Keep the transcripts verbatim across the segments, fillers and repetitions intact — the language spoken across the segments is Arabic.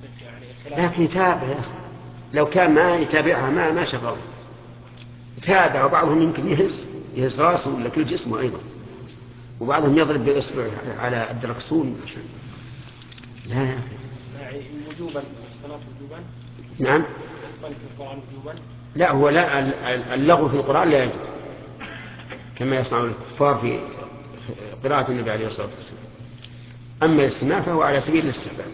لكن يتابع يا أخي، لو كان ما يتابعها ما ما شغله يتابع. وبعضهم يمكن يهز يهز راسه ولا كل جسمه أيضا، وبعضهم يضرب بالإصبع على الدركسون. لا يا أخي وجوبا الصلاة وجوبا. نعم. الصلاة في القرآن وجوبا. لا هو لا اللغو في القرآن لا يجوز كما يصنع الكفار في قراءة النبي عليه الصلاة والسلام. أما الاستماع فهو على سبيل الاستحباب.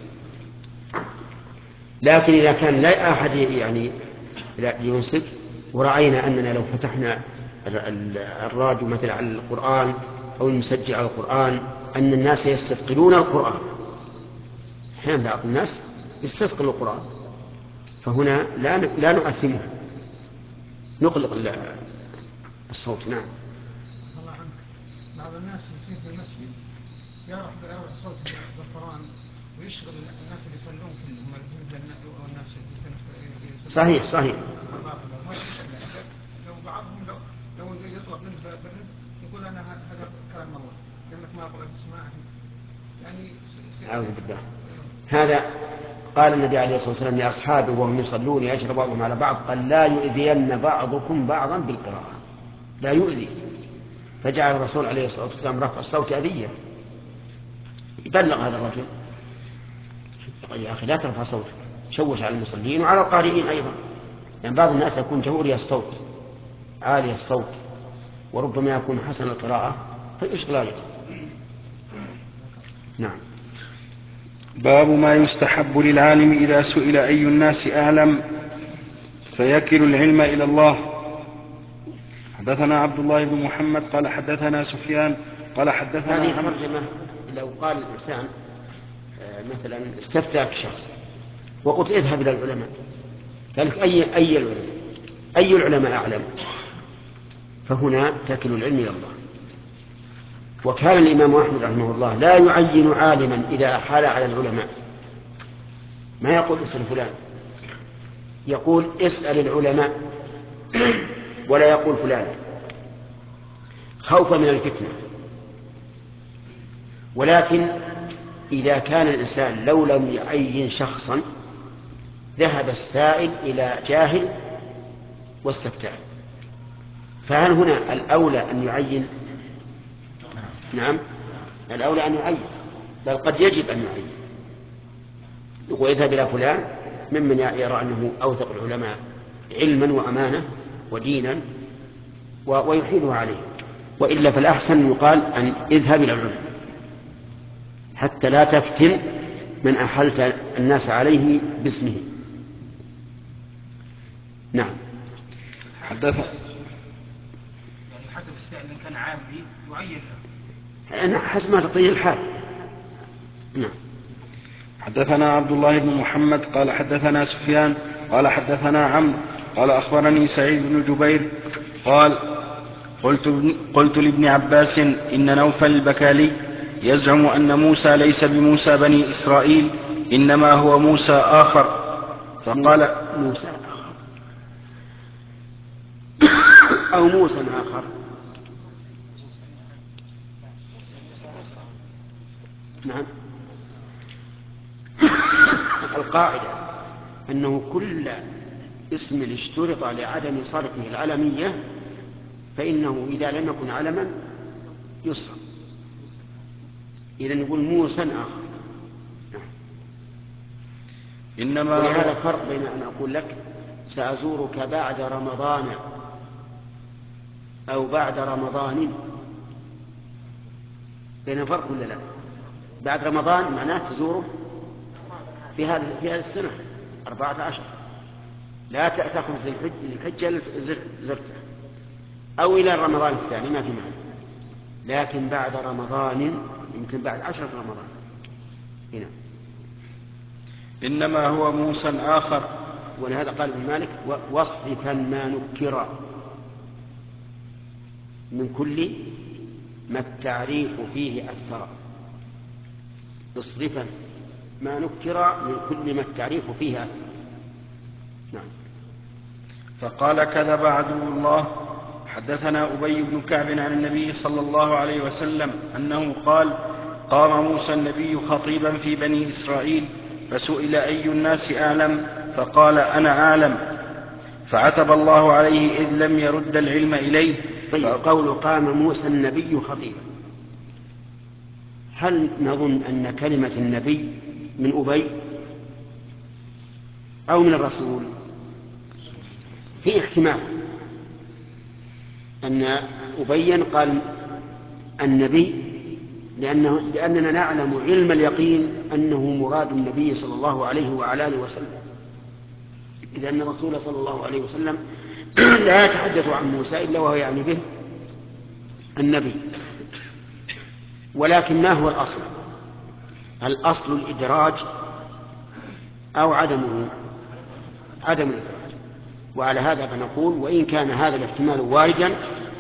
لكن إذا كان لا أحد يعني ينصت، ورأينا أننا لو فتحنا الراديو مثل على القرآن أو المسجل على القرآن أن الناس يستثقلون القرآن، أحيانا بعض الناس يستثقل القرآن، فهنا لا لا نؤثمه، نغلق الصوت. نعم. الله عنك، بعض الناس يصير في المسجد يعرف بأرفع صوت بالقرآن ويشغل الناس اللي يصلون كلهم والناس. صحيح صحيح. لو بعضهم لو لو يطلب منه بالرد يقول أنا هذا كلام الله لأنك ما أقول تسمع يعني. أعوذ بالله. هذا قال النبي عليه الصلاة والسلام لأصحابه وهم يصلون يجري بعضهم على بعض قال لا يؤذين بعضكم بعضا بالقراءة، لا يؤذي. فجعل الرسول عليه الصلاة والسلام رفع الصوت أذية، يبلغ هذا الرجل يا أخي لا ترفع صوتك، شوش على المصلين وعلى القارئين أيضا. يعني بعض الناس يكون جهوري الصوت عالي الصوت وربما يكون حسن القراءة فيشغل غيره. نعم. باب ما يستحب للعالم إذا سئل أي الناس أعلم فيكل العلم إلى الله. حدثنا عبد الله بن محمد قال حدثنا سفيان قال حدثنا هذه الترجمة لو قال الإنسان مثلا استفتاك شخص وقلت اذهب إلى العلماء، قال أي أي العلماء أي العلماء أعلم، فهنا تكل العلم إلى الله. وكان الإمام أحمد رحمه الله لا يعين عالما إذا حال على العلماء، ما يقول اسأل فلان، يقول اسأل العلماء ولا يقول فلان خوفا من الفتنة. ولكن إذا كان الإنسان لو لم يعين شخصا ذهب السائل إلى جاهل واستفتاه، فهل هنا الأولى أن يعين؟ نعم الأولى أن يعين، بل قد يجب أن يعين ويذهب إلى فلان ممن يرى أنه أوثق العلماء علما وأمانة ودينا ويحيله عليه. وإلا فالأحسن يقال أن اذهب إلى العلماء حتى لا تفتن من أحلت الناس عليه باسمه. نعم. حدث يعني حسب السائل إن كان عامي يعين له حسب ما تطيع الحال. نعم. حدثنا عبد الله بن محمد قال حدثنا سفيان قال حدثنا عمرو قال أخبرني سعيد بن جبير قال قلت, قلت لابن عباس إن نوفل البكالي يزعم أن موسى ليس بموسى بني إسرائيل إنما هو موسى آخر. فقال موسى آخر أو موسى آخر. نعم. القاعدة أنه كل اسم اشترط لعدم صرفه العلمية فإنه إذا لم يكن علما يصرف. إذا نقول موسى آخر. إنما ولهذا فرق بين أن أقول لك سأزورك بعد رمضان أو بعد رمضان، بين فرق ولا لا؟ بعد رمضان معناه تزوره في هذه في هذه السنة أربعة عشر، لا تأخذ في الحجة زرته، أو إلى رمضان الثاني ما في معنى. لكن بعد رمضان يمكن بعد عشرة رمضان هنا. إنما هو موسى آخر. ولهذا قال ابن مالك واصرفا ما نكر من كل ما التعريف فيه أثر. اصرفا ما نكر من كل ما التعريف فيه أثر. نعم. فقال كذب عدو الله. حدثنا أبي بن كعب عن النبي صلى الله عليه وسلم أنه قال قام موسى النبي خطيبا في بني إسرائيل فسئل أي الناس أعلم فقال أنا أعلم، فعتب الله عليه إذ لم يرد العلم إليه. طيب، قول قام موسى النبي خطيبا، هل نظن أن كلمة النبي من أبي أو من الرسول؟ في احتمال أن أبي قال النبي لأنه لأننا نعلم علم اليقين أنه مراد النبي صلى الله عليه وعلى آله وسلم، إذ أن الرسول صلى الله عليه وسلم لا يتحدث عن موسى إلا وهو يعني به النبي. ولكن ما هو الأصل؟ الأصل الإدراج أو عدمه؟ عدم الإدراج. وعلى هذا فنقول وإن كان هذا الاحتمال واردا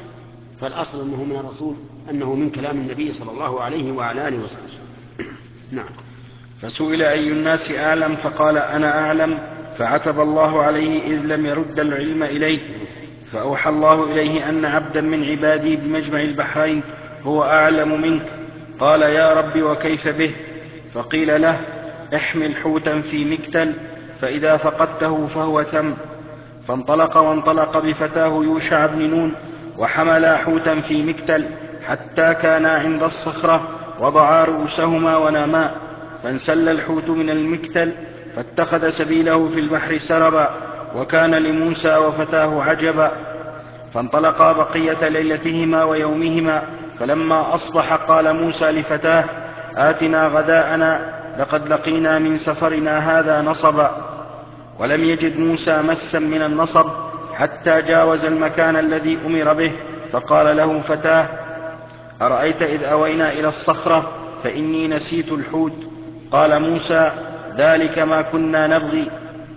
فالأصل أنه من الرسول، أنه من كلام النبي صلى الله عليه وعلى آله وسلم. نعم. فسئل أي الناس أعلم فقال أنا أعلم، فعتب الله عليه إذ لم يرد العلم إليه. فأوحى الله إليه أن عبدا من عبادي بمجمع البحرين هو أعلم منك. قال يا رب وكيف به؟ فقيل له احمل حوتا في مكتل فإذا فقدته فهو ثم. فانطلق وانطلق بفتاه يوشع بن نون وحملا حوتا في مكتل حتى كانا عند الصخرة وضعا رؤوسهما وناما، فانسل الحوت من المكتل فاتخذ سبيله في البحر سربا، وكان لموسى وفتاه عجبا. فانطلقا بقية ليلتهما ويومهما، فلما أصبح قال موسى لفتاه آتنا غداءنا لقد لقينا من سفرنا هذا نصبا. ولم يجد موسى مسا من النصب حتى جاوز المكان الذي أمر به، فقال له فتاه أرأيت إذ أوينا إلى الصخرة فإني نسيت الحوت؟ قال موسى ذلك ما كنا نبغي.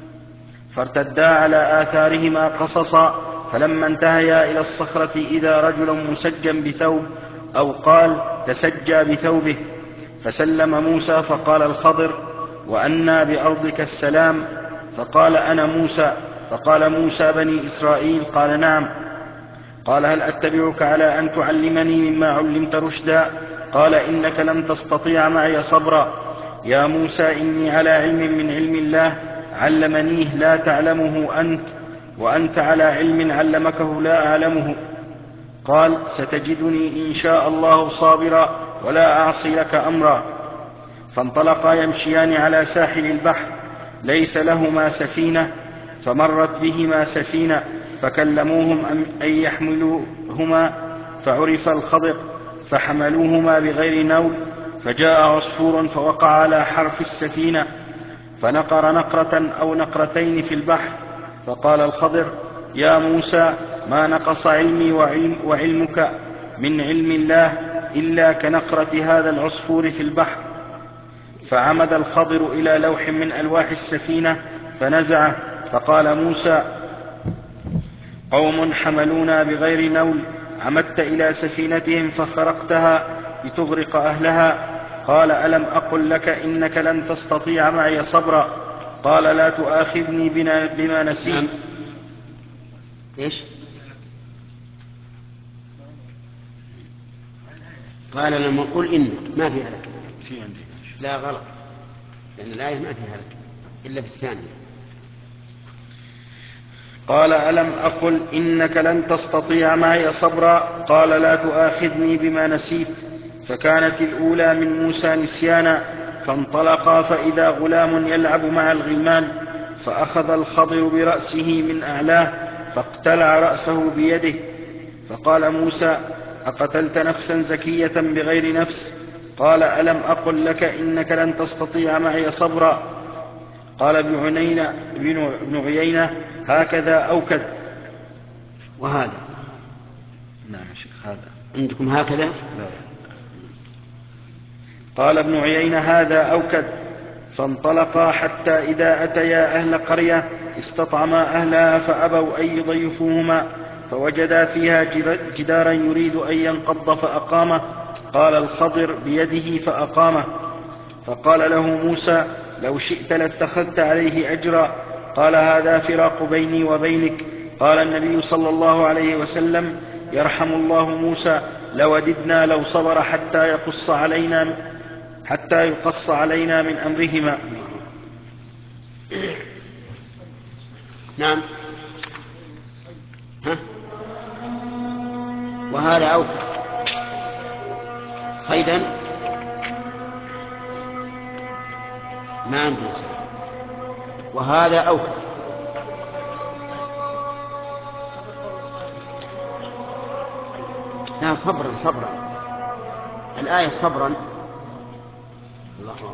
فارتدا على آثارهما قصصا، فلما انتهيا إلى الصخرة إذا رجل مسجى بثوب أو قال تسجى بثوبه، فسلم موسى فقال الخضر وأنى بأرضك السلام؟ فقال أنا موسى. فقال موسى بني إسرائيل؟ قال نعم. قال هل أتبعك على أن تعلمني مما علمت رشدا؟ قال إنك لن تستطيع معي صبرا. يا موسى إني على علم من علم الله علمنيه لا تعلمه أنت، وأنت على علم علمكه لا أعلمه. قال ستجدني إن شاء الله صابرا ولا أعصي لك أمرا. فانطلقا يمشيان على ساحل البحر ليس لهما سفينة، فمرت بهما سفينة فكلموهم أن يحملوهما، فعرف الخضر فحملوهما بغير نول، فجاء عصفور فوقع على حرف السفينة فنقر نقرة أو نقرتين في البحر. فقال الخضر يا موسى ما نقص علمي وعلم وعلمك من علم الله إلا كنقرة هذا العصفور في البحر. فعمد الخضر إلى لوح من ألواح السفينة فنزعه، فقال موسى قوم حملونا بغير نول، عمدت إلى سفينتهم فخرقتها لتغرق أهلها. قال ألم أقل لك إنك لن تستطيع معي صبرا؟ قال لا تؤاخذني بما نسيت. إيش؟ قال لما قل إنك ما فيها لك. لا غلط، لأن الآية ما فيها لك إلا في الثانية. قال ألم أقل إنك لن تستطيع معي صبرا؟ قال لا تؤاخذني بما نسيت. فكانت الأولى من موسى نسيانا. فانطلقا فإذا غلام يلعب مع الغلمان، فأخذ الخضر برأسه من أعلاه فاقتلع رأسه بيده. فقال موسى أقتلت نفسا زكية بغير نفس؟ قال ألم أقل لك إنك لن تستطيع معي صبرا؟ قال ابن عيينة, ابن عيينة هكذا أوكد. وهذا نعم يا شيخ هذا عندكم هكذا؟ لا. قال ابن عيينة هذا أوكد. فانطلقا حتى إذا أتيا أهل قرية استطعما أهلها فأبوا أن يضيفوهما، فوجدا فيها جدارا يريد أن ينقض فأقامه. قال الخضر بيده فأقامه. فقال له موسى لو شئت لاتخذت عليه أجرا. قال هذا فراق بيني وبينك. قال النبي صلى الله عليه وسلم يرحم الله موسى لوددنا لو صبر حتى يقص علينا حتى يقص علينا من أمرهما. نعم. ها؟ وهذا أوفى صيدا ما عندي صيد. وهذا أوفى. لا صبرا صبرا الآية صبرا. الله أكبر.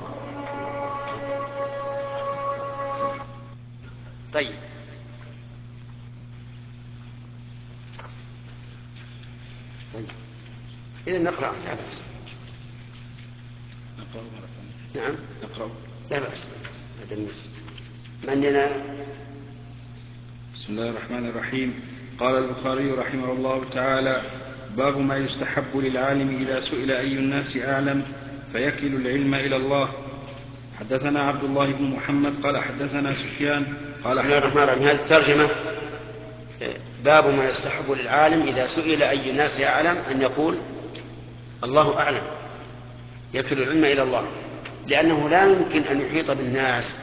طيب طيب إذا نقرأ لا بأس. نقرأ مرة ثانية. نعم نقرأ لا بأس. عندنا بسم الله الرحمن الرحيم. قال البخاري رحمه الله تعالى: باب ما يستحب للعالم إذا سئل أي الناس أعلم فيكل العلم إلى الله. حدثنا عبد الله بن محمد قال حدثنا سفيان قال بسم الله الرحمن الرحيم. هذه الترجمة باب ما يستحب للعالم إذا سئل أي الناس أعلم أن يقول الله أعلم، يكل العلم إلى الله، لأنه لا يمكن أن يحيط بالناس.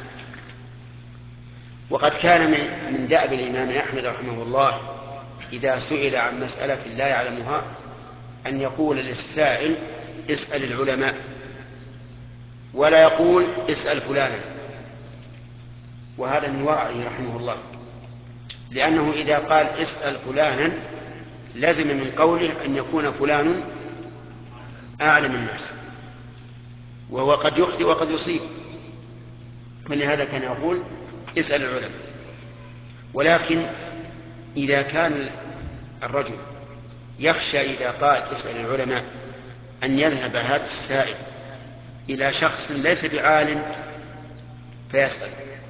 وقد كان من دأب الإمام أحمد رحمه الله إذا سئل عن مسألة لا يعلمها أن يقول للسائل اسأل العلماء، ولا يقول اسأل فلانا. وهذا من ورعه رحمه الله، لأنه إذا قال اسأل فلانا لازم من قوله أن يكون فلان أعلم الناس، وهو قد يخطئ وقد يصيب، فلهذا كان يقول اسأل العلماء. ولكن إذا كان الرجل يخشى إذا قال اسأل العلماء أن يذهب هذا السائل إلى شخص ليس بعالم فيسأل،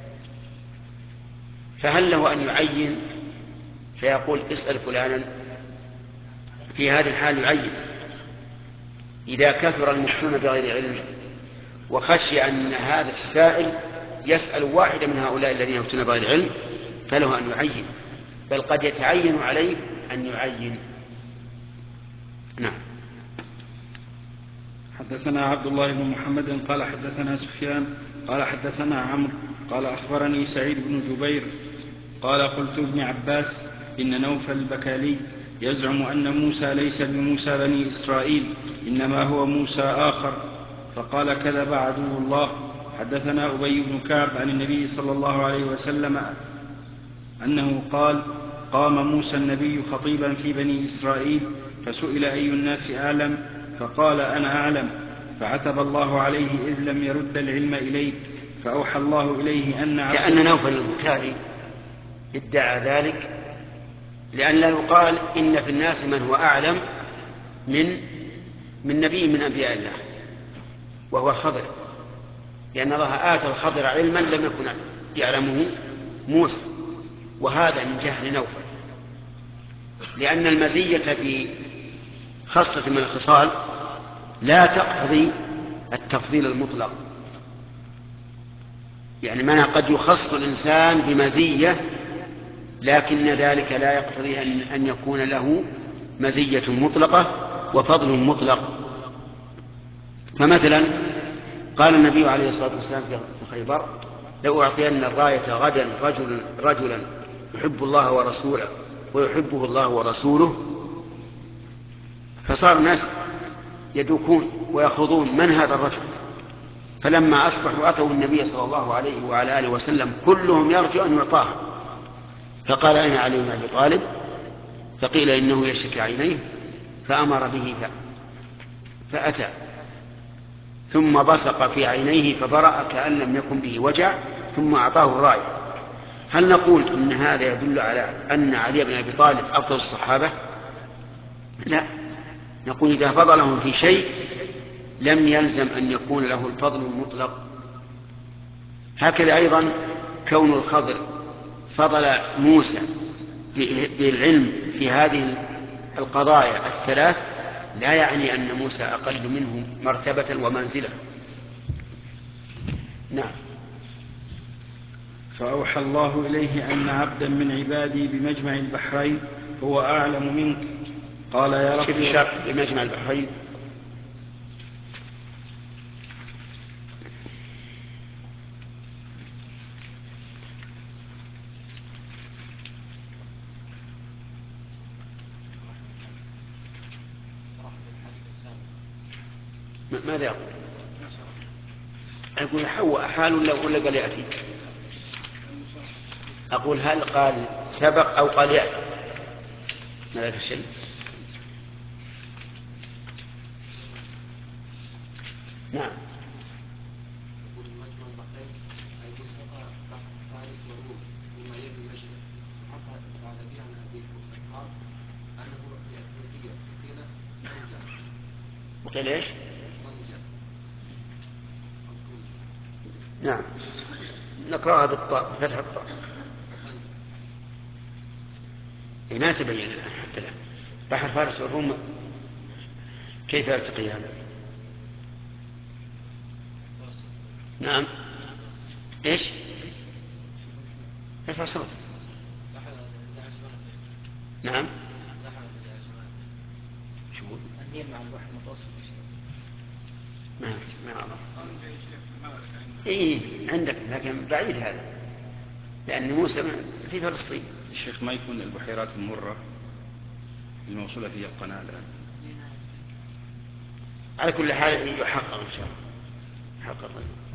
فهل له أن يعين فيقول اسأل فلانا؟ في هذه الحال يعين. إذا كثر المفتون بغير علم وخشي أن هذا السائل يسأل واحدا من هؤلاء الذين يفتون بغير علم فله أن يعين، بل قد يتعين عليه أن يعين. نعم. حدثنا عبد الله بن محمد قال حدثنا سفيان قال حدثنا عمرو قال أخبرني سعيد بن جبير قال قلت ابن عباس إن نوفل البكالي يزعم أن موسى ليس بموسى بني إسرائيل إنما هو موسى آخر، فقال كذب عدو الله. حدثنا أبي بن كعب عن النبي صلى الله عليه وسلم أنه قال: قام موسى النبي خطيبا في بني إسرائيل فسئل أي الناس أعلم فقال أنا أعلم، فعتب الله عليه إذ لم يرد العلم إليه، فأوحى الله إليه أن عبد كأن نوفل البكالي ادعى ذلك لأن لا يقال إن في الناس من هو أعلم من من نبي من أنبياء الله وهو الخضر، لأن الله آتى الخضر علما لم يكن يعلمه موسى، وهذا من جهل نوفل، لأن المزية في خصلة من الخصال لا تقتضي التفضيل المطلق. يعني ما قد يخص الإنسان بمزية لكن ذلك لا يقتضي أن, أن يكون له مزية مطلقة وفضل مطلق. فمثلا قال النبي عليه الصلاة والسلام في خيبر: لو أعطينا الراية غدا رجل رجلا يحب الله ورسوله ويحبه الله ورسوله، فصار الناس يدوكون ويخوضون من هذا الرجل، فلما أصبحوا أتوا النبي صلى الله عليه وعلى آله وسلم كلهم يرجو أن يعطاها، فقال أين علي بن أبي طالب؟ فقيل إنه يشتكي عينيه، فأمر به فأتى ثم بصق في عينيه فبرأ كأن لم يكن به وجع ثم أعطاه الراية. هل نقول إن هذا يدل على أن علي بن أبي طالب أفضل الصحابة؟ لا، نقول إذا فضلهم في شيء لم يلزم أن يكون له الفضل المطلق. هكذا أيضا كون الخضر فضل موسى بالعلم في هذه القضايا الثلاث لا يعني أن موسى أقل منه مرتبة ومنزلة. نعم. فأوحى الله إليه أن عبدا من عبادي بمجمع البحرين هو أعلم منك. قال يا رب شرح بمجمع البحرين. ماذا يقول؟ أقول حواء حال ولا ولا قال يأتي؟ أقول هل قال سبق أو قال يأتي؟ ما ذاك الشيء. نعم. وقيل ايش؟ نعم نقرأها بالطاء فتح الطاء. ما تبين الآن حتى الآن. بحر فارس والروم كيف يلتقيان؟ نعم ايش؟ ارفع صوت. نعم شو النيل مع البحر المتوسط. ما ما أعرف. إيه عندك لكن بعيد هذا لأن موسى في فلسطين. الشيخ ما يكون البحيرات المرة الموصولة في القناة الآن؟ على كل حال يحقق إن شاء الله. يحقق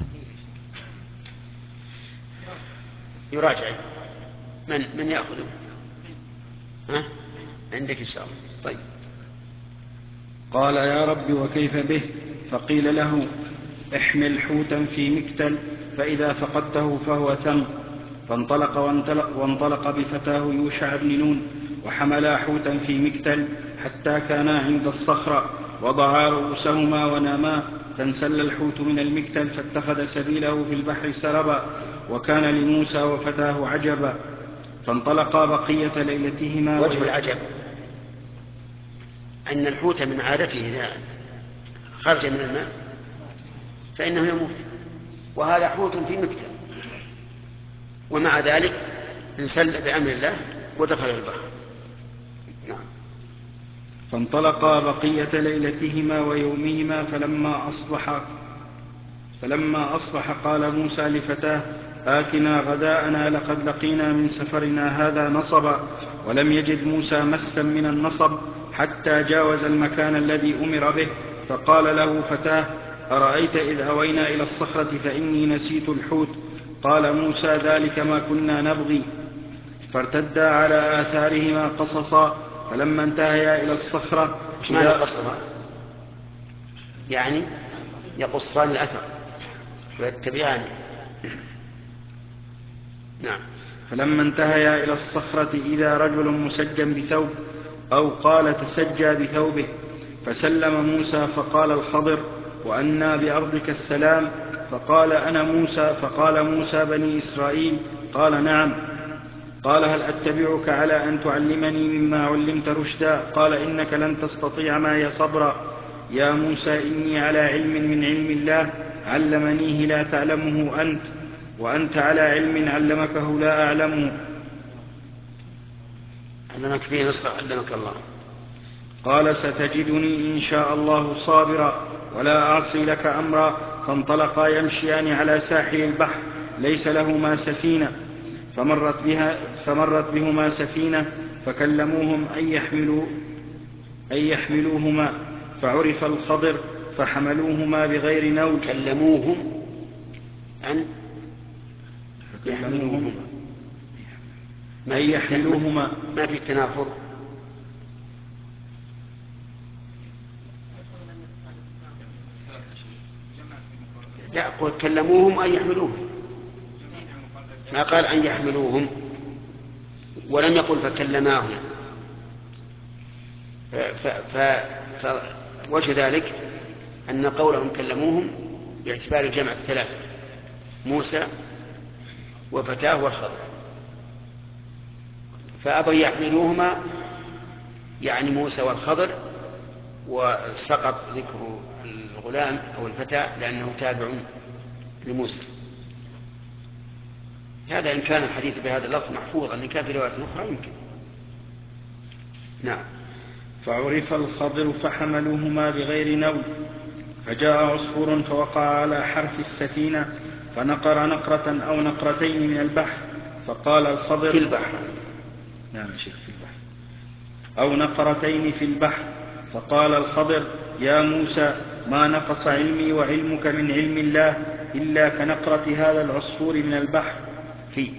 يراجع. من من يأخذه؟ ها عندك إن شاء الله. طيب. قال يا رب وكيف به؟ فقيل له احمل حوتا في مكتل فإذا فقدته فهو ثم. فانطلق وانطلق, وانطلق بفتاه يوشع بن نون وحملا حوتا في مكتل حتى كانا عند الصخرة وضعا رؤوسهما وناما فانسل الحوت من المكتل فاتخذ سبيله في البحر سربا وكان لموسى وفتاه عجبا. فانطلقا بقية ليلتهما. وجه العجب أن الحوت من عادته إذا خرج من الماء فإنه يموت، وهذا حوت في مكتل ومع ذلك انسل بأمر الله ودخل البحر. نعم. فانطلقا بقية ليلتهما ويومهما فلما أصبح فلما أصبح قال موسى لفتاه آتنا غداءنا لقد لقينا من سفرنا هذا نصبا. ولم يجد موسى مسا من النصب حتى جاوز المكان الذي أمر به. فقال له فتاه أرأيت إذ أوينا إلى الصخرة فإني نسيت الحوت. قال موسى ذلك ما كنا نبغي. فارتدا على آثارهما قصصا فلما انتهيا إلى الصخرة. ايش معنى قصصا؟ يعني يقصان الأثر ويتبعان. نعم. فلما انتهيا إلى الصخرة إذا رجل مسجى بثوب أو قال تسجى بثوبه. فسلم موسى فقال الخضر وأنى بأرضك السلام. فقال أنا موسى. فقال موسى بني إسرائيل. قال نعم. قال هل أتبعك على أن تعلمني مما علمت رشدا؟ قال إنك لن تستطيع معي صبرا. يا موسى إني على علم من علم الله علمنيه لا تعلمه أنت، وأنت على علم علمكه لا أعلمه. علمك فيه نسخة علمك الله. قال ستجدني إن شاء الله صابرا ولا أعصي لك أمرا. فانطلقا يمشيان على ساحل البحر ليس لهما سفينة. فمرت, بها فمرت بهما سفينة فكلموهم أن, يحملوا أن يحملوهما فعرف الخضر فحملوهما بغير نول. كلموهم أن يحملوهما أن يحملوهما ما في تنافر. لا قل كلموهم أن يحملوهم، ما قال أن يحملوهم ولم يقل فكلماهم. فوجه ذلك أن قولهم كلموهم باعتبار الجمع الثلاثة موسى وفتاه والخضر، فأبوا يحملوهما يعني موسى والخضر، وسقط ذكر الغلام أو الفتى لأنه تابع لموسى. هذا إن كان الحديث بهذا اللفظ محفوظا، إن كان في رواية أخرى يمكن. نعم. فعرف الخضر فحملوهما بغير نول. فجاء عصفور فوقع على حرف السفينة فنقر نقرة أو نقرتين من البحر. فقال الخضر في البحر. نعم شيخ في البحر أو نقرتين في البحر. فقال الخضر يا موسى ما نقص علمي وعلمك من علم الله إلا كنقرة هذا العصفور من البحر في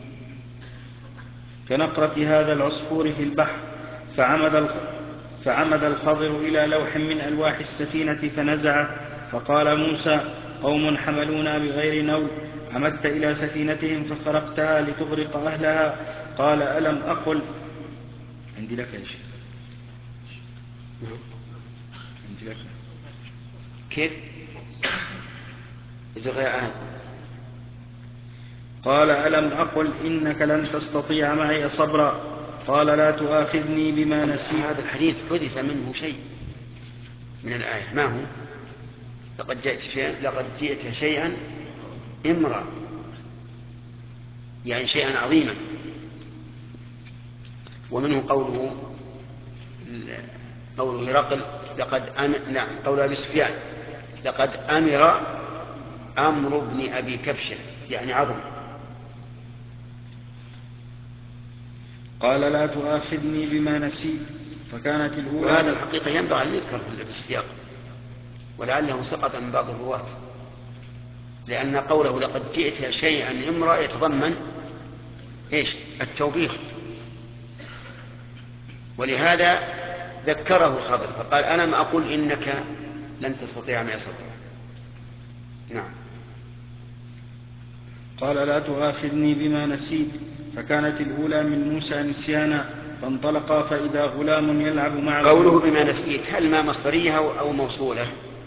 كنقرة هذا العصفور في البحر. فعمد الخ... فعمد الخضر إلى لوح من ألواح السفينة فنزعه، فقال موسى: قوم حملونا بغير نول، عمدت إلى سفينتهم فخرقتها لتغرق أهلها. قال: ألم أقل. عندي لك يا شيخ. عندي لك. كيف؟ أهل. قال: ألم أقل إنك لن تستطيع معي صبرا. قال: لا تؤاخذني بما نسيت. هذا الحديث حدث منه شيء من الآية، ما هو؟ لقد جئت شيئا لقد جئت شيئا امرأ، يعني شيئا عظيما. ومنه قوله قوله هرقل لقد أم... نعم قول أبي سفيان لقد أمر أمر ابن أبي كبشة، يعني عظم. قال: لا تؤاخذني بما نسيت. فكانت الأولى. وهذا الحقيقة ينبغي أن يذكر في السياق، ولعله سقط من بعض الرواة، لأن قوله لقد جئت شيئا امرأ يتضمن إيش؟ التوبيخ، ولهذا ذكره الخضر فقال: ألم أقل إنك لن تستطيع معي صبرا. نعم. قال: لا تؤاخذني بما نسيت. فكانت الأولى من موسى نسيانا، فانطلقا فإذا غلام يلعب مع قوله بما نسيت هل ما مصدرية أو موصولة؟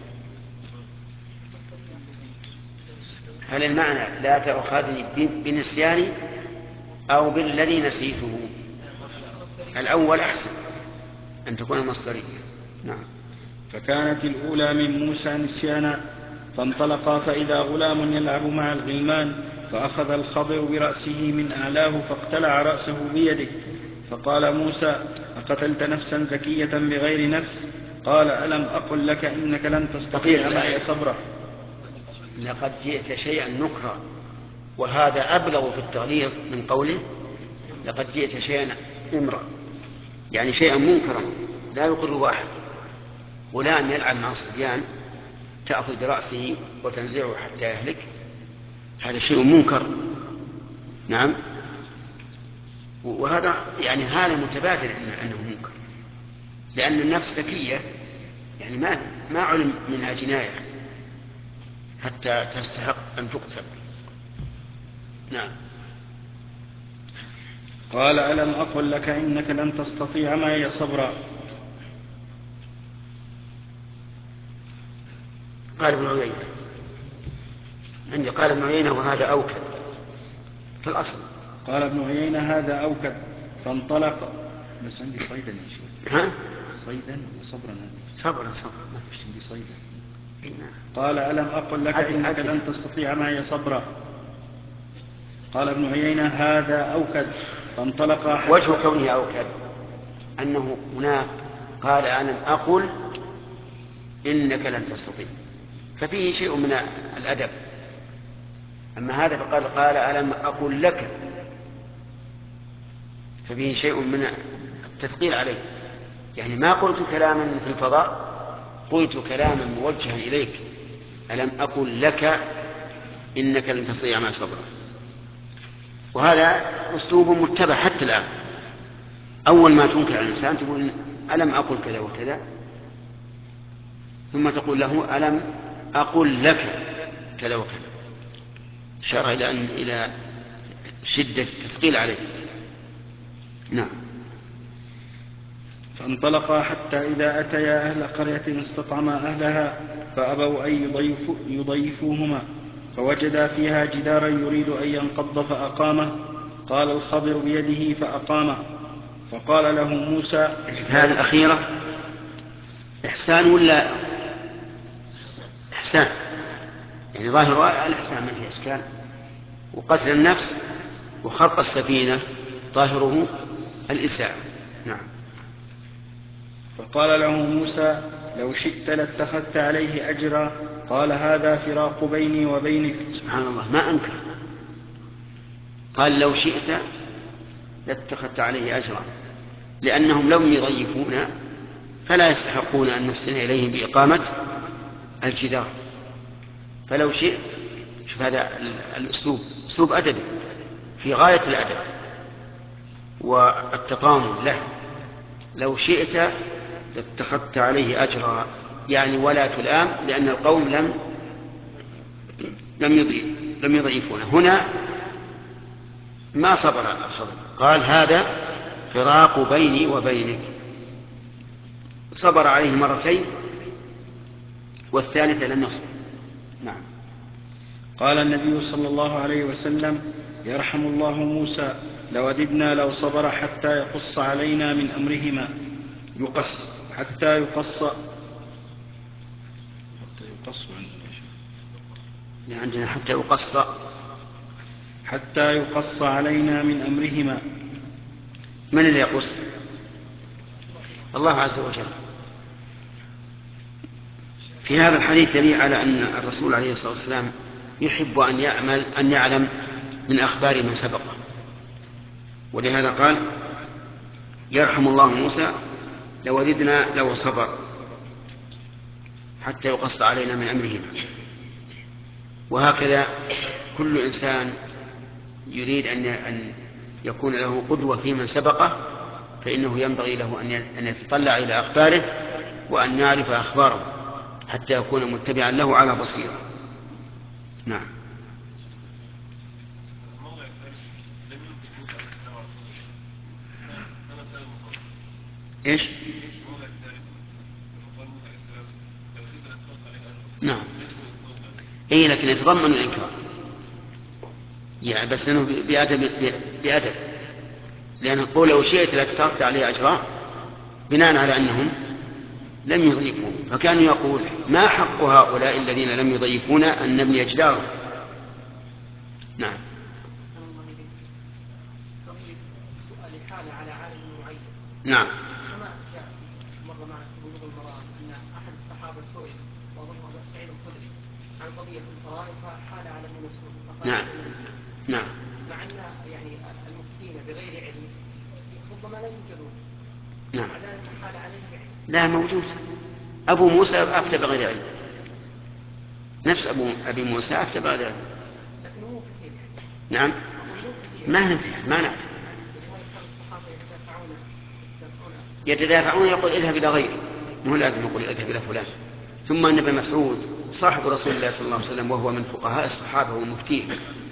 هل المعنى لا تؤاخذني بنسياني أو بالذي نسيته؟ الأول أحسن أن تكون مصدرية. نعم. فكانت الأولى من موسى نسيانا، فانطلقا فإذا غلام يلعب مع الغلمان، فأخذ الخضر برأسه من أعلاه فاقتلع رأسه بيده. فقال موسى: أقتلت نفسا زكية بغير نفس؟ قال: ألم أقل لك إنك لن تستطيع معي صبرا. لقد جئت شيئا نكرا، وهذا أبلغ في التغليظ من قوله لقد جئت شيئا امرأ، يعني شيئا منكرا لا يقره أحد. غلام يلعب مع الصبيان تأخذ برأسه وتنزعه حتى يهلك، هذا شيء منكر. نعم. وهذا يعني هذا متبادر أنه منكر، لأن النفس ذكية، يعني ما ما علم منها جناية حتى تستحق أن تقتل. نعم. قال: ألم أقل لك إنك لن تستطيع معي صبرا. قال ابن عيينة عندي قال ابن عيينة وهذا أوكد في الأصل. قال ابن عيينة: هذا أوكد. فانطلق. بس عندي صيدا يا شيخ. ها؟ صيدا وصبرا. صبرا صبرا ما فيش عندي صيدا. إيه. قال: ألم أقل لك عدل إنك عدل. لن تستطيع معي صبرا. قال ابن عيينة: هذا أوكد. فانطلق. وجه كونه أوكد أنه هناك قال: ألم أقل إنك لن تستطيع، ففيه شيء من الأدب. أما هذا فقال قال: ألم أقل لك، ففيه شيء من التثقيل عليه، يعني ما قلت كلاما في الفضاء، قلت كلاما موجها إليك. ألم أقل لك إنك لن تستطيع معي صبرا. وهذا أسلوب متبع حتى الآن. أول ما تنكر على الإنسان تقول ألم أقل كذا وكذا، ثم تقول له ألم أقل لك كذا وكذا، إشارة إلى أن إلى شدة التثقيل عليه. نعم. فانطلقا حتى إذا أتيا أهل قرية استطعما أهلها فأبوا أن يضيفو يضيفوهما، فوجدا فيها جدارا يريد أن ينقض فأقامه. قال الخضر بيده فأقامه. فقال له موسى: هذه الأخيرة إحسان ولا إحسان؟ يعني ظاهر الإحسان ما فيه إشكال، وقتل النفس وخرق السفينة ظاهره الإساءة. نعم. فقال له موسى: لو شئت لاتخذت عليه أجرا. قال: هذا فراق بيني وبينك. سبحان الله، ما أنكر، قال: لو شئت لاتخذت عليه أجرا، لأنهم لم يضيفونا فلا يستحقون أن نحسن إليهم بإقامة الجدار. فلو شئت، شوف هذا الأسلوب أسلوب أدبي في غاية الأدب والتطامن له، لو شئت لاتخذت عليه أجرا، يعني ولا تلام، لأن القوم لم لم يضيف لم يضيفونه. هنا ما صبر الخضر، قال هذا فراق بيني وبينك، صبر عليه مرتين والثالثة لم يصبر. نعم. قال النبي صلى الله عليه وسلم: يرحم الله موسى، لوددنا لو صبر حتى يقص علينا من أمرهما. يقص حتى يقص حتى يقص يعني عندنا حتى يقص حتى يقص علينا من أمرهما. من اللي يقص؟ الله عز وجل. في هذا الحديث دليل على أن الرسول عليه الصلاة والسلام يحب أن يعمل أن يعلم من أخبار من سبقه، ولهذا قال: يرحم الله موسى لوددنا لو صبر حتى يقص علينا من أمرهما. وهكذا كل إنسان يريد أن يكون له قدوة في من سبقه، فإنه ينبغي له أن يتطلع إلى أخباره وأن يعرف أخباره حتى يكون متبعا له على بصيرة. نعم. إيش؟ نعم. إيه، لكن يتضمن الإنكار يعني، بس أنه بأدب بأدب، لأنه قول لو شئت لاتخذت عليه أجرا بناء على أنهم لم يضيفوا، فكانوا يقول: ما حق هؤلاء الذين لم يضيفونا أن نبني أجدارهم. نعم. نعم. كما جاء مر معنا في بلوغ المرام ان احد الصحابه سئل واظنه ابو سعيد الخدري عن قضيه الفرائض فحال على ابن مسعود. نعم. نعم. مع ان يعني المفتين بغير علم ربما لا يوجدون. نعم. حال عليه علم. لا، موجود. ابو موسى افتى بغير علم، نفس ابو ابي موسى افتى بغير علم. لكنه كثير. نعم. ما ننتهي ما نعرف. يتدافعون، يقول اذهب إلى غيره، مو لازم يقول اذهب إلى فلان. ثم أن ابن مسعود صاحب رسول الله صلى الله عليه وسلم، وهو من فقهاء الصحابة والمفتين.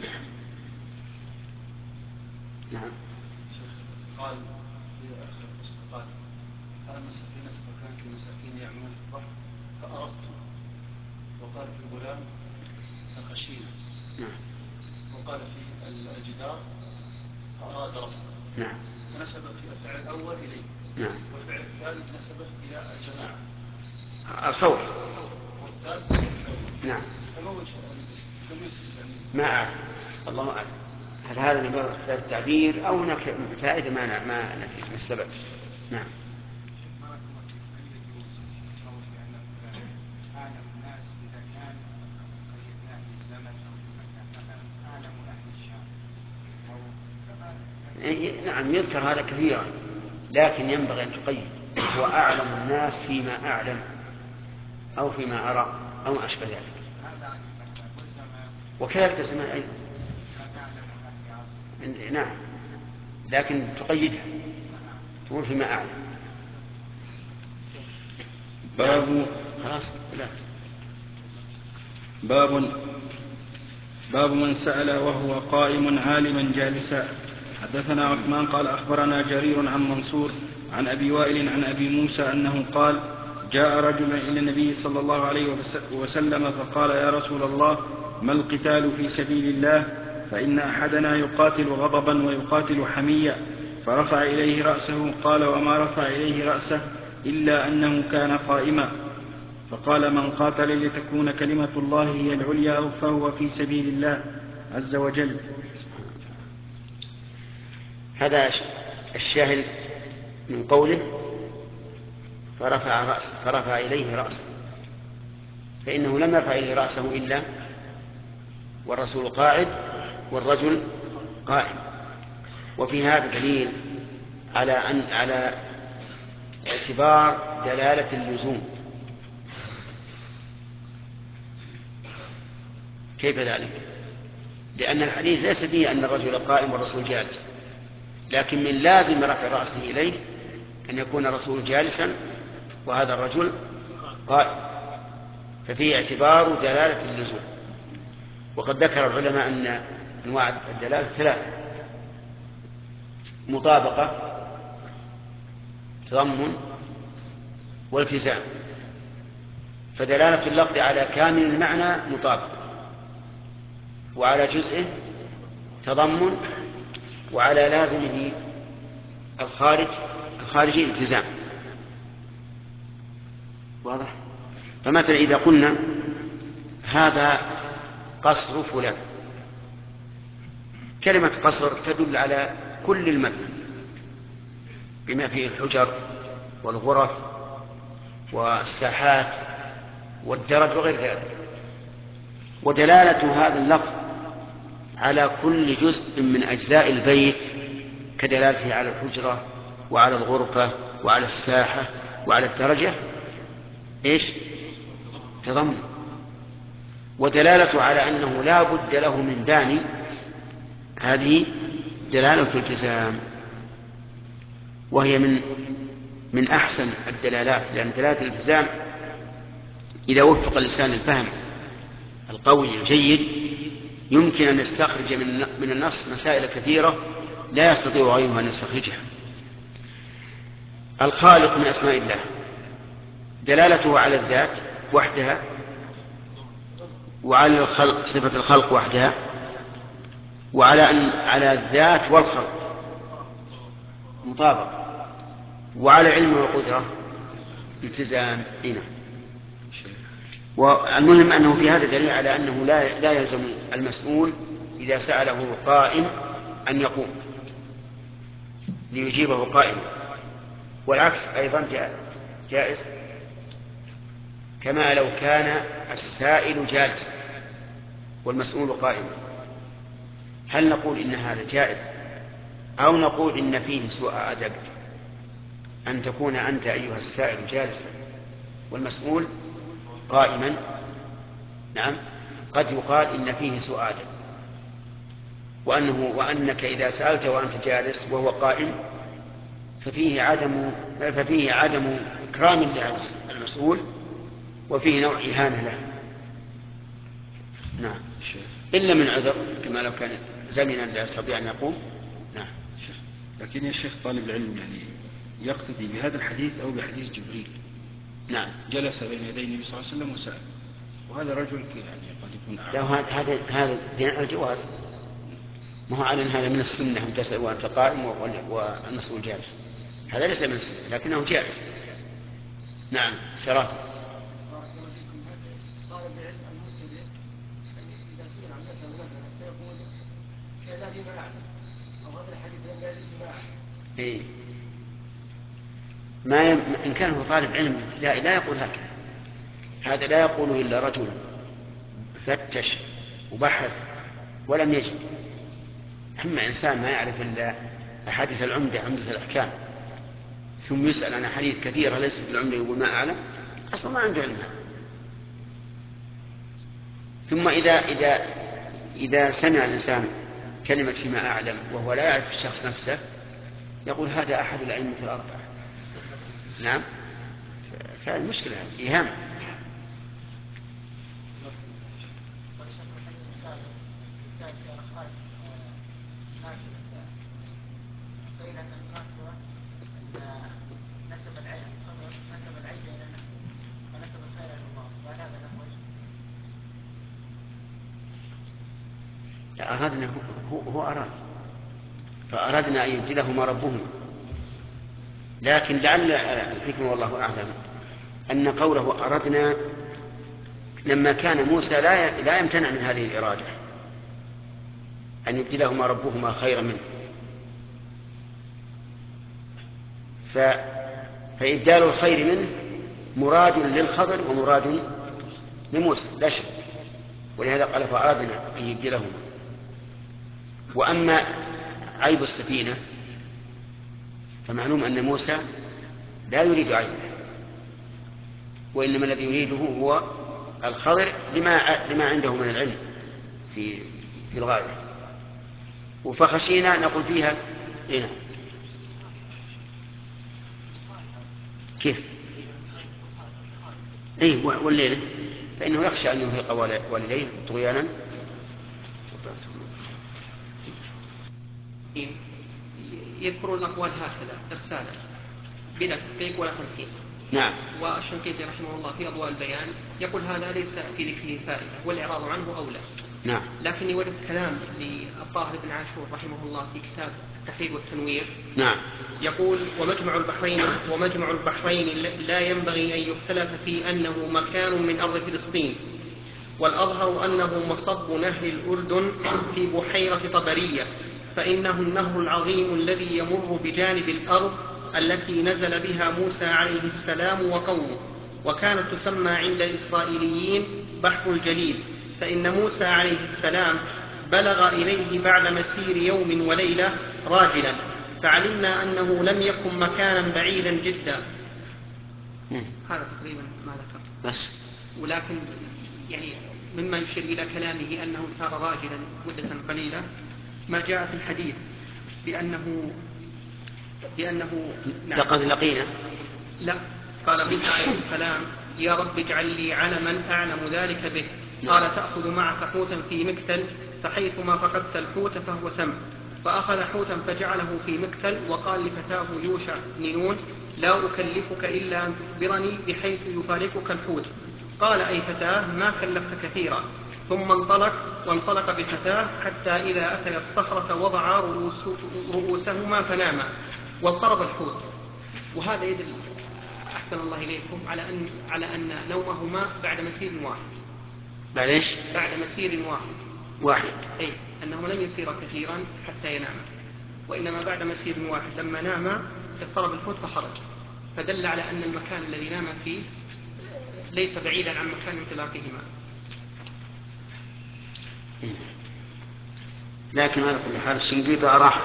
نعم. قال في آخر القصة قال: فأما السفينة فكانت المساكين يعملون في البحر فأردت، وقال في الغلام فخشينا. نعم. وقال في الجدار فأراد ربه. نعم. ونسب في الفعل الأول إليه. نعم. والفعل الثالث نسبه إلى الجماعة. الخوف. والثالث نسبه. نعم. فما وجه التمييز؟ ما أعرف، الله أعلم. هل هذا من باب التعبير أو هناك فائدة ما ما من السبب؟ نعم. نعم، يذكر هذا كثيرا، لكن ينبغي أن تقيد: هو أعلم الناس فيما أعلم أو فيما أرى أو ما أشبه ذلك. وكذلك الزمان أيضا. نعم، لكن تقيدها، تقول فيما أعلم. باب خلاص. لا. باب باب من سأل وهو قائم عالما جالسا. حدثنا عثمان قال أخبرنا جرير عن منصور عن أبي وائل عن أبي موسى أنه قال: جاء رجل إلى النبي صلى الله عليه وسلم فقال: يا رسول الله، ما القتال في سبيل الله؟ فإن أحدنا يقاتل غضبا ويقاتل حميا. فرفع إليه رأسه. قال: وما رفع إليه رأسه إلا أنه كان قائما. فقال: من قاتل لتكون كلمة الله هي العليا فهو في سبيل الله عز وجل. هذا الشاهد من قوله فرفع رأس فرفع إليه رأسه، فإنه لم يرفع إليه رأسه إلا والرسول قاعد والرجل قائم. وفي هذا دليل على أن على اعتبار دلالة اللزوم، كيف ذلك؟ لأن الحديث ليس فيه أن الرجل قائم والرسول جالس، لكن من لازم رفع رأسه إليه أن يكون الرسول جالسا وهذا الرجل قائم، ففيه اعتبار دلالة اللزوم. وقد ذكر العلماء أن أنواع الدلالة ثلاثة: مطابقة، تضمن، والتزام. فدلالة اللفظ على كامل المعنى مطابق، وعلى جزئه تضمن، وعلى لازمه الخارج الخارجي التزام. واضح؟ فمثلا إذا قلنا هذا قصر فلان، كلمة قصر تدل على كل المبنى بما فيه الحجر والغرف والساحات والدرج وغير ذلك. ودلالة هذا اللفظ على كل جزء من أجزاء البيت كدلالته على الحجرة وعلى الغرفة وعلى الساحة وعلى الدرجة إيش؟ تضمن. ودلالته على أنه لا بد له من باني، هذه دلالة التزام، وهي من من أحسن الدلالات، لأن دلالة الالتزام إذا وفق الإنسان الفهم القوي الجيد يمكن أن يستخرج من النص مسائل كثيرة لا يستطيع غيره أن يستخرجها. الخالق من أسماء الله دلالته على الذات وحدها، وعلى الخلق صفة الخلق وحدها، وعلى أن على الذات والخلق مطابق، وعلى علم والقدرة التزام. هنا والمهم أنه في هذا دليل على أنه لا لا يلزم المسؤول إذا سأله قائم أن يقوم ليجيبه قائما، والعكس أيضا جائز، كما لو كان السائل جالسا والمسؤول قائما، هل نقول إن هذا جائز أو نقول إن فيه سوء أدب أن تكون أنت أيها السائل جالسا والمسؤول قائما؟ نعم، قد يقال إن فيه سوء أدب، وأنه وأنك إذا سألت وأنت جالس وهو قائم ففيه عدم ففيه عدم إكرام للمسؤول، وفيه نوع إهانة له. نعم، إلا من عذر كما لو كان زمنا لا يستطيع أن يقوم. نعم. لكن يا شيخ طالب العلم يعني يقتدي بهذا الحديث أو بحديث جبريل. نعم. جلس بين يدي النبي صلى الله عليه وسلم وسأل، وهذا رجل يعني قد يكون أعلم. لا، هذا هذا هذا الجواز، ما هو على هذا من السنة أن تسأل وأنت قائم والمسؤول جالس، هذا ليس من السنة لكنه جالس. نعم. شرف. طالب العلم المبتدئ إذا سئل عن مسألة مثلا فيقول الذي ما أعلم، أو هذا الحديث الذي ما أعلم. إيه، ما يم... إن كان هو طالب علم ابتدائي لا يقول هكذا، هذا لا يقوله إلا رجل فتش وبحث ولم يجد. أما إنسان ما يعرف إلا أحاديث العمدة عمدة الأحكام ثم يسأل عن أحاديث كثيرة ليس في العمدة يقول ما أعلم، أصلا ما عنده علمها. ثم إذا إذا إذا سمع الإنسان كلمة فيما أعلم وهو لا يعرف الشخص نفسه يقول هذا أحد الأئمة الأربعة. نعم، فهذه مشكلة، إيهام. أردنا هو, هو أراد فأردنا أن يبدلهما ربهما، لكن لعل الحكمة والله أعلم أن قوله أردنا لما كان موسى لا لا يمتنع من هذه الإرادة أن يبدلهما ربهما خيرا منه، ف... فإبدال الخير منه مراد للخضر ومراد لموسى لا شك، ولهذا قال فأردنا أن يبدلهما. وأما عيب السفينة فمعلوم أن موسى لا يريد عيبه، وإنما الذي يريده هو الخضر لما, لما عنده من العلم في في الغاية. وفخشينا نقول فيها هنا كيف؟ اي والليل فإنه يخشى أن يرهق والديه طغيانا. يذكرون الأقوال هكذا إرسالا بلا تحقيق ولا تنكيس. نعم. والشنقيطي رحمه الله في أضواء البيان يقول هذا ليس في ذكره فائدة والإعراض عنه أولى. نعم. لكن يورد كلام للطاهر بن عاشور رحمه الله في كتاب التحرير والتنوير. نعم. يقول ومجمع البحرين ومجمع البحرين لا ينبغي أن يختلف في أنه مكان من أرض فلسطين، والأظهر أنه مصب نهر الأردن في بحيرة طبرية، فإنه النهر العظيم الذي يمر بجانب الأرض التي نزل بها موسى عليه السلام وقومه، وكانت تسمى عند الإسرائيليين بحر الجليل، فإن موسى عليه السلام بلغ إليه بعد مسير يوم وليلة راجلا، فعلمنا أنه لم يكن مكانا بعيدا جدا. هذا تقريبا ما ذكر بس. ولكن يعني مما يشير إلى كلامه أنه سار راجلا مدة قليلة ما جاء في الحديث بأنه بأنه لقد لقينا. لا، قال موسى عليه السلام يا رب اجعل لي علما أعلم ذلك به. قال تأخذ معك حوتا في مكتل، فحيثما فقدت الحوت فهو ثم. فأخذ حوتا فجعله في مكتل، وقال لفتاه يوشع بن نون لا أكلفك إلا أن تخبرني بحيث يفارقك الحوت. قال أي فتاه ما كلفت كثيرا. ثم انطلق وانطلق بفتاه حتى إذا أتيا الصخرة وضعا رؤوس رؤوسهما فناما واضطرب الحوت. وهذا يدل أحسن الله إليكم على أن على أن نومهما بعد مسير واحد. بعد إيش؟ بعد مسير واحد. واحد. أي أنه لم يسير كثيرا حتى ينام، وإنما بعد مسير واحد لما نام اضطرب الحوت فخرج، فدل على أن المكان الذي نام فيه ليس بعيدا عن مكان انطلاقهما. لكن على كل حال الشنقيطي أراح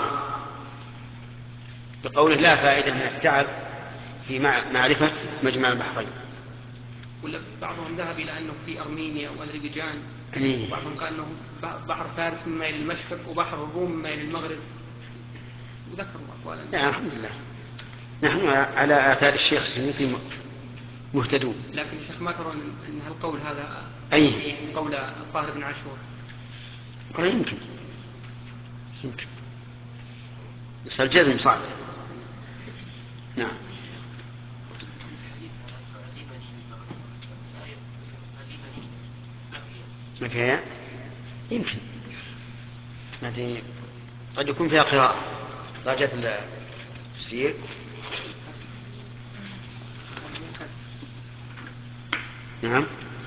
بقوله لا فائدة من التعب في معرفة مجمع البحرين. ولا بعضهم ذهب إلى أنه في أرمينيا وأذربيجان، إيه. وبعضهم قال أنه بحر فارس من ميل المشرق وبحر الروم من ميل المغرب، وذكروا أقوالا. لا الحمد لله نحن على آثار الشيخ السنوسي مهتدون. لكن الشيخ ما ترون أن هالقول هذا أي قول الطاهر بن عاشور؟ قال يمكن يمكن بس الجزم صعب. نعم. ما فيها يمكن ما قد يكون فيها قراءة راجعت التفسير. نعم.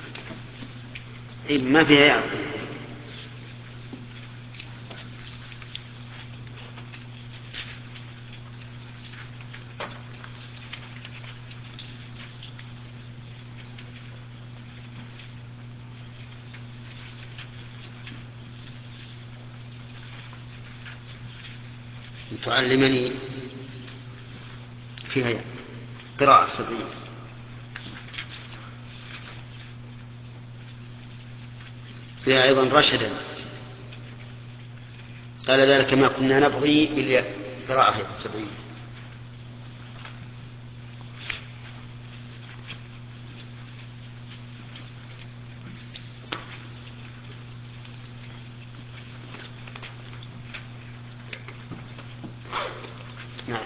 إيه ما فيها يعني. تعلمني فيها قراءة سبعية. فيها أيضا رشدا قال ذلك ما كنا نبغي بالياء قراءة سبعية. نعم.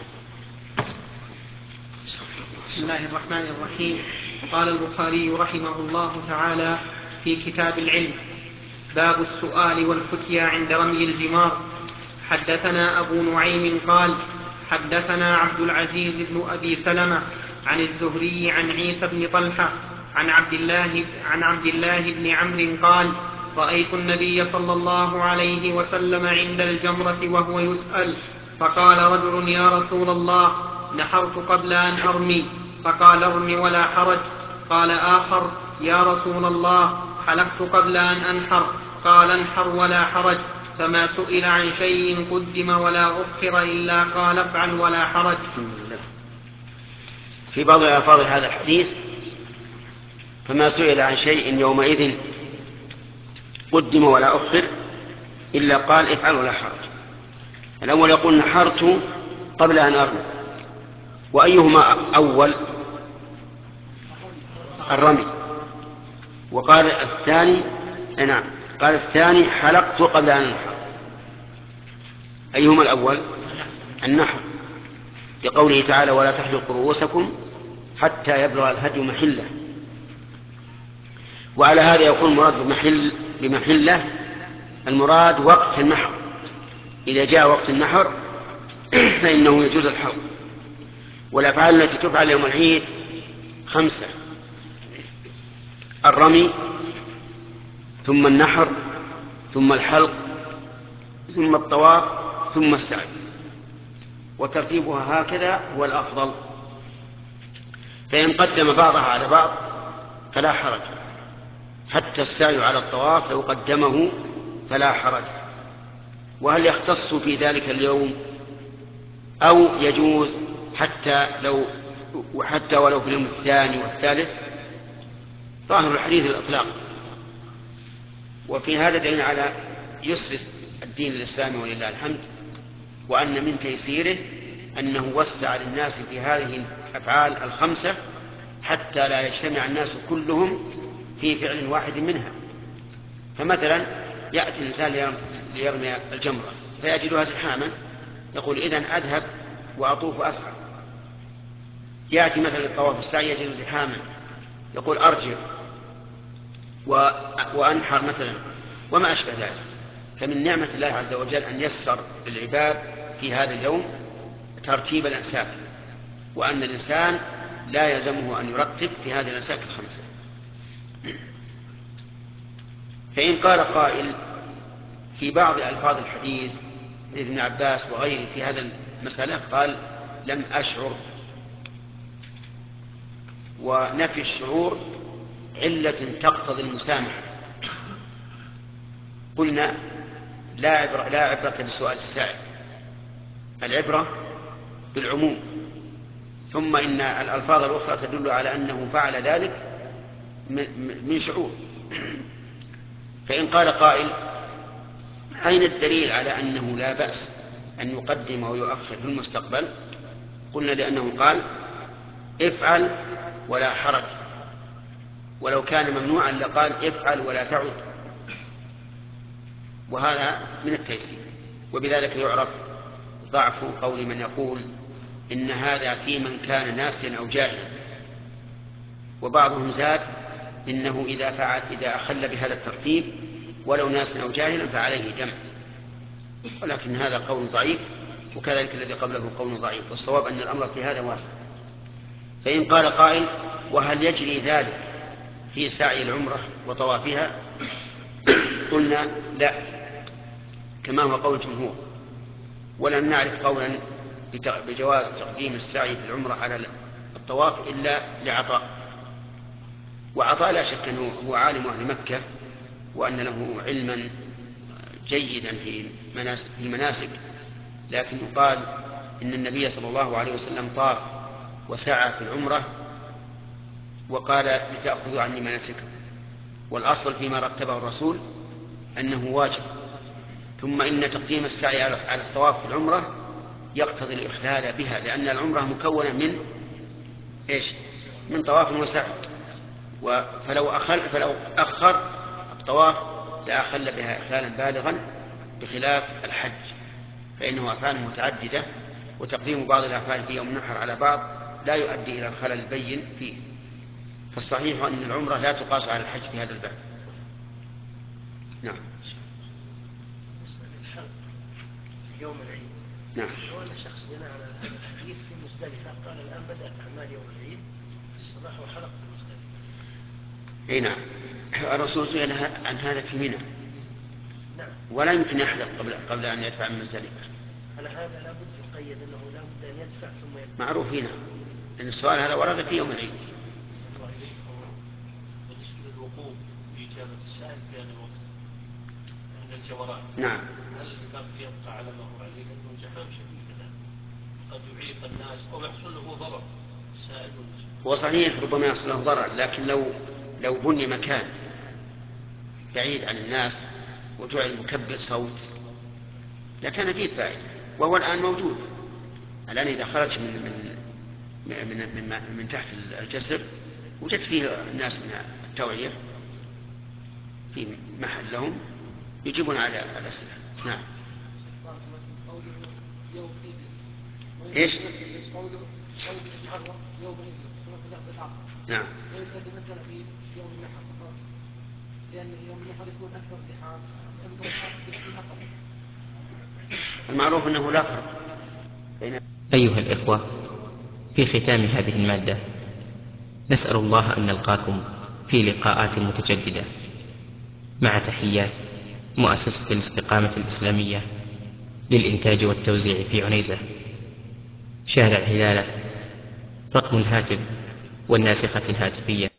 بسم الله الرحمن الرحيم. قال البخاري رحمه الله تعالى في كتاب العلم باب السؤال والفتيا عند رمي الجمار. حدثنا أبو نعيم قال حدثنا عبد العزيز بن أبي سلمة عن الزهري عن عيسى بن طلحة عن عبد الله عن عبد الله بن عمرو قال رأيت النبي صلى الله عليه وسلم عند الجمرة وهو يسأل، فقال رجل يا رسول الله نحرت قبل أن أرمي، فقال ارم ولا حرج. قال آخر يا رسول الله حلقت قبل أن أنحر، قال انحر ولا حرج. فما سئل عن شيء قدم ولا أخر إلا قال افعل ولا حرج. في بعض ألفاظ هذا الحديث فما سئل عن شيء يومئذ قدم ولا أخر إلا قال افعل ولا حرج. الأول يقول نحرت قبل أن أرمي، وأيهما أول؟ الرمي. وقال الثاني نعم قال الثاني حلقت قبل أن أنحر. أيهما الأول؟ النحر، لقوله تعالى ولا تحلقوا رؤوسكم حتى يبلغ الهدي محله. وعلى هذا يكون المراد بمحل بمحله المراد وقت النحر. إذا جاء وقت النحر فإنه يجوز الحلق. والأفعال التي تفعل يوم العيد خمسة: الرمي، ثم النحر، ثم الحلق، ثم الطواف، ثم السعي. وترتيبها هكذا هو الأفضل، فإن قدم بعضها على بعض فلا حرج، حتى السعي على الطواف لو قدمه فلا حرج. وهل يختص في ذلك اليوم أو يجوز حتى لو حتى ولو في اليوم الثاني والثالث؟ ظاهر الحديث الإطلاق، وفي هذا دليل على يسر الدين الإسلامي ولله الحمد، وأن من تيسيره أنه وسع للناس في هذه الأفعال الخمسة حتى لا يجتمع الناس كلهم في فعل واحد منها. فمثلا يأتي الإنسان ليرمي الجمرة فيجدها زحاما، يقول إذن أذهب وأطوف وأسعى. يأتي مثلا الطواف السعي يجد زحاما، يقول أرجع وأنحر مثلا، وما أشبه ذلك. فمن نعمة الله عز وجل أن يسر للعباد في هذا اليوم ترتيب الأنساك، وأن الإنسان لا يلزمه أن يرتب في هذه الأنساك الخمسة. فإن قال قائل في بعض ألفاظ الحديث ابن عباس وغيره في هذا المسألة قال لم أشعر، ونفي الشعور علة تقتضي المسامحة، قلنا لا عبرة, لا عبرة بسؤال السائل، العبرة بالعموم. ثم إن الألفاظ الأخرى تدل على أنه فعل ذلك من شعور. فإن قال قائل أين الدليل على أنه لا بأس أن يقدم ويؤخر في المستقبل؟ قلنا لأنه قال افعل ولا حرج، ولو كان ممنوعا لقال افعل ولا تعد، وهذا من التيسير. وبذلك يعرف ضعف قول من يقول إن هذا في من كان ناسيا أو جاهلا. وبعضهم زاد إنه إذا فعل إذا أخل بهذا الترتيب ولو ناسيا أو جاهلا فعليه دم، ولكن هذا قول ضعيف، وكذلك الذي قبله قول ضعيف، والصواب أن الأمر في هذا واسع. فإن قال قائل وهل يجري ذلك في سعي العمرة وطوافها؟ قلنا لا، كما هو قول الجمهور، ولن نعرف قولا بجواز تقديم السعي في العمرة على الطواف إلا لعطاء. وعطاء لا شك أنه هو عالم أهل مكة، وأن له علما جيدا في المناسك، لكن يقال إن النبي صلى الله عليه وسلم طاف وسعى في العمرة وقال لتأخذوا عني مناسككم، والأصل فيما رتبه الرسول أنه واجب. ثم إن تقديم السعي على الطواف في العمرة يقتضي الإخلال بها، لأن العمرة مكونة من إيش؟ من طواف وسعي، فلو أخل فلو أخر الطواف لأخل بها إخلالا بالغا، بخلاف الحج فإنه أفعال متعددة، وتقديم بعض الأفعال في يوم النحر على بعض لا يؤدي إلى الخلل البين فيه. فالصحيح أن العمرة لا تقاس على الحج في هذا الباب. نعم. بالنسبة للحلق في يوم العيد، نعم. لو أن شخص بناء على هذا الحديث في مزدلفة قال الآن بدأت أعمال يوم العيد الصباح وحلق في مزدلفة. اي نعم، الرسول سئل عن هذا في منى. نعم. ولا يمكن يحلق قبل قبل ان يدفع من مزدلفة. على هذا لا بد يقيد انه لا بد ان يدفع ثم يدفع. معروف هنا، لان السؤال هذا ورد في يوم العيد. بالنسبة للوقوف في إجابة السائل في هذا الوقت عند الجمرات، نعم. هل الباب يبقى على ما هو عليه؟ لأنه زحام شديد الآن، قد يعيق الناس أو يحصل له ضرر السائل والمسؤول. هو صحيح ربما يحصل له ضرر، لكن لو لو بني مكان بعيد عن الناس وجعل مكبر صوت لكان فيه فائدة، وهو الآن موجود. الآن إذا خرج من من من من, من تحت الجسر وجد فيه الناس من التوعية في محل لهم يجيبون على الأسئلة. نعم. ايش؟ نعم. المعروف أنه لا فرق. أيها الإخوة، في ختام هذه المادة نسأل الله أن نلقاكم في لقاءات متجددة، مع تحيات مؤسسة الاستقامة الإسلامية للإنتاج والتوزيع في عنيزة، شارع هلالة، رقم الهاتف والناسخة الهاتفية